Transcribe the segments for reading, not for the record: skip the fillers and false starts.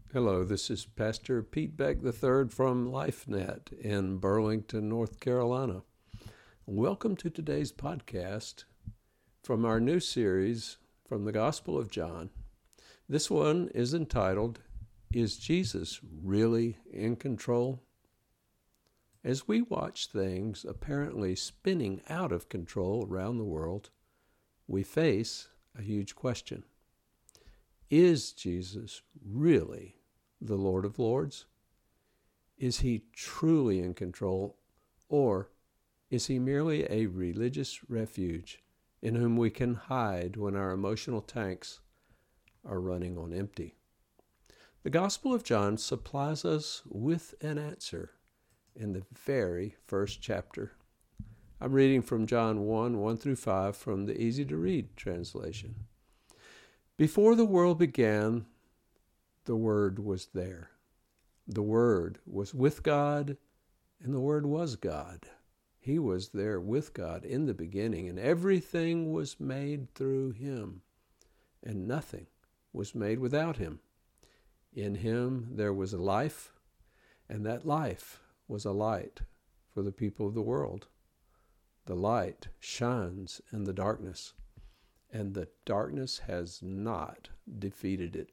Hello, this is Pastor Pete Beck III from LifeNet in Burlington, North Carolina. Welcome to today's podcast from our new series from the Gospel of John. This one is entitled, Is Jesus Really in Control? As we watch things apparently spinning out of control around the world, we face a huge question. Is Jesus really the Lord of Lords? Is he truly in control, or is he merely a religious refuge in whom we can hide when our emotional tanks are running on empty? The Gospel of John supplies us with an answer in the very first chapter. I'm reading from John 1 through 5 from the Easy to Read translation. Before the world began, the Word was there. The Word was with God, and the Word was God. He was there with God in the beginning, and everything was made through him, and nothing was made without him. In him there was a life, and that life was a light for the people of the world. The light shines in the darkness, and the darkness has not defeated it.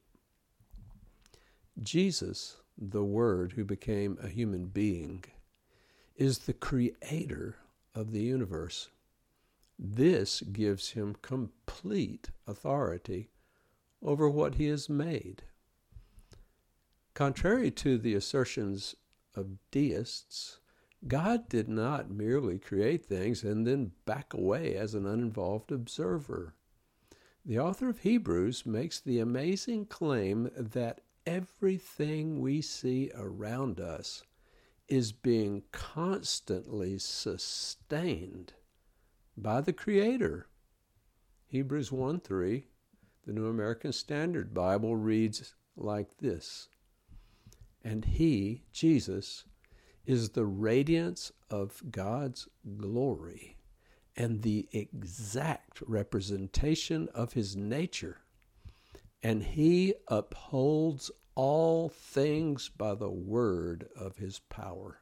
Jesus, the Word who became a human being, is the creator of the universe. This gives him complete authority over what he has made. Contrary to the assertions of deists, God did not merely create things and then back away as an uninvolved observer. The author of Hebrews makes the amazing claim that everything we see around us is being constantly sustained by the Creator. Hebrews 1:3, the New American Standard Bible, reads like this: And he, Jesus, is the radiance of God's glory and the exact representation of his nature, and he upholds all things by the word of his power.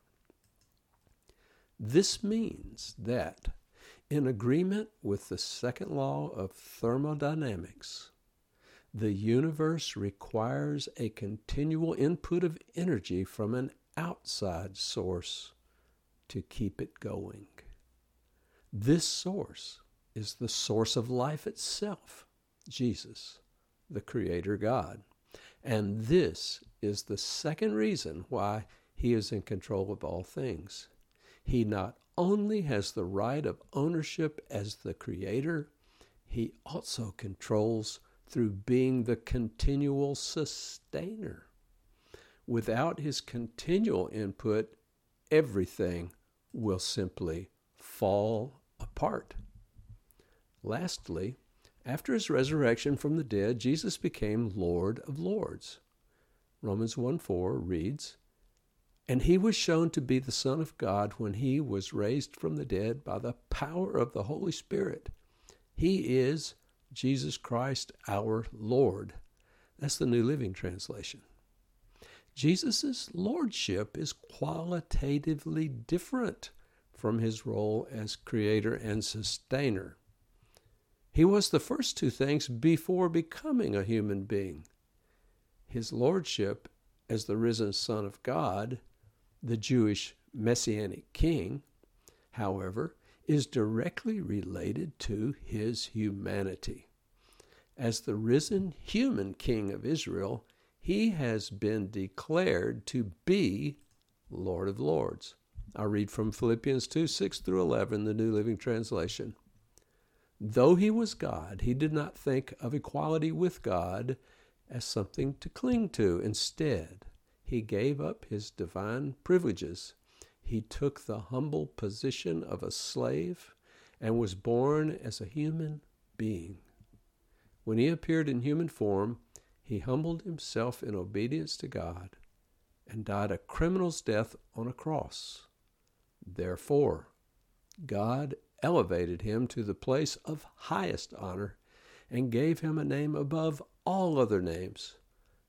This means that, in agreement with the second law of thermodynamics, the universe requires a continual input of energy from an outside source to keep it going. This source is the source of life itself, Jesus, the Creator God. And this is the second reason why he is in control of all things. He not only has the right of ownership as the Creator, he also controls through being the continual sustainer. Without his continual input, everything will simply fall apart. Lastly, after his resurrection from the dead, Jesus became Lord of Lords. Romans 1:4 reads, And he was shown to be the Son of God when he was raised from the dead by the power of the Holy Spirit. He is Jesus Christ our Lord. That's the New Living Translation. Jesus' lordship is qualitatively different from his role as creator and sustainer. He was the first two things before becoming a human being. His lordship as the risen Son of God, the Jewish Messianic King, however, is directly related to his humanity. As the risen human King of Israel, he has been declared to be Lord of Lords. I'll read from Philippians 2:6-11, the New Living Translation. Though he was God, he did not think of equality with God as something to cling to. Instead, he gave up his divine privileges. He took the humble position of a slave and was born as a human being. When he appeared in human form, he humbled himself in obedience to God and died a criminal's death on a cross. Therefore, God elevated him to the place of highest honor and gave him a name above all other names,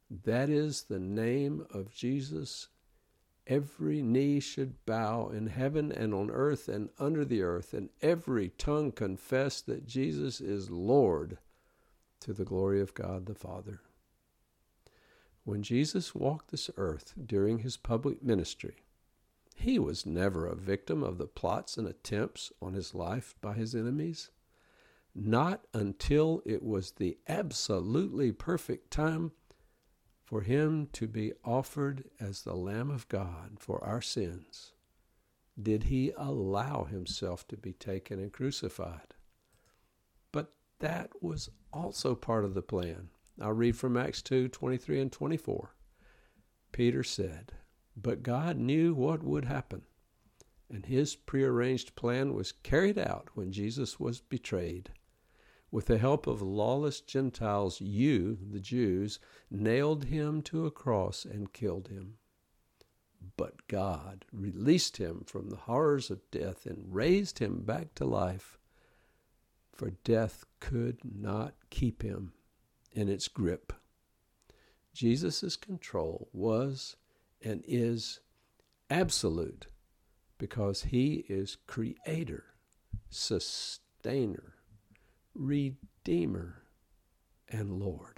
That is the name of Jesus. Every knee should bow in heaven and on earth and under the earth, and every tongue confess that Jesus is Lord, to the glory of God the Father. When Jesus walked this earth during his public ministry, he was never a victim of the plots and attempts on his life by his enemies. Not until it was the absolutely perfect time for him to be offered as the Lamb of God for our sins did he allow himself to be taken and crucified. But that was also part of the plan. I'll read from Acts 2:23 and 24. Peter said, "But God knew what would happen, and his prearranged plan was carried out when Jesus was betrayed. With the help of lawless Gentiles, you, the Jews, nailed him to a cross and killed him. But God released him from the horrors of death and raised him back to life, for death could not keep him in its grip." Jesus' control was and is absolute because he is creator, sustainer, Redeemer, and Lord.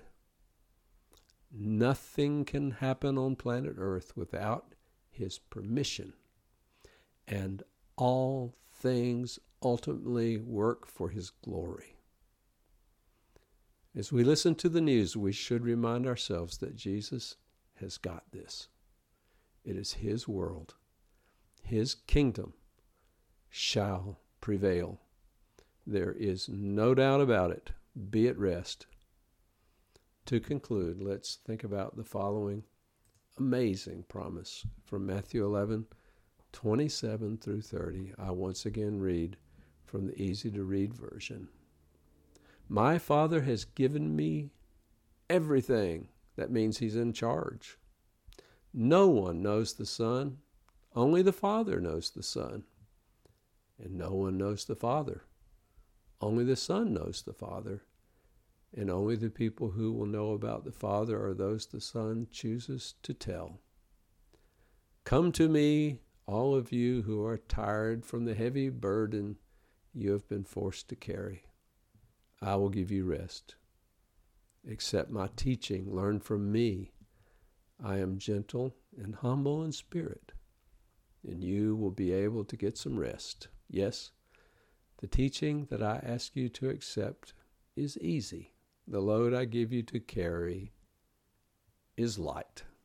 Nothing can happen on planet Earth without his permission, and all things ultimately work for his glory. As we listen to the news, we should remind ourselves that Jesus has got this. It is his world. His kingdom shall prevail. There is no doubt about it. Be at rest. To conclude, let's think about the following amazing promise from Matthew 11:27 through 30. I once again read from the easy-to-read version. "My Father has given me everything." That means he's in charge. "No one knows the Son. Only the Father knows the Son. And no one knows the Father. Only the Son knows the Father, and only the people who will know about the Father are those the Son chooses to tell. Come to me, all of you who are tired from the heavy burden you have been forced to carry. I will give you rest. Accept my teaching, learn from me. I am gentle and humble in spirit, and you will be able to get some rest. Yes, the teaching that I ask you to accept is easy. The load I give you to carry is light."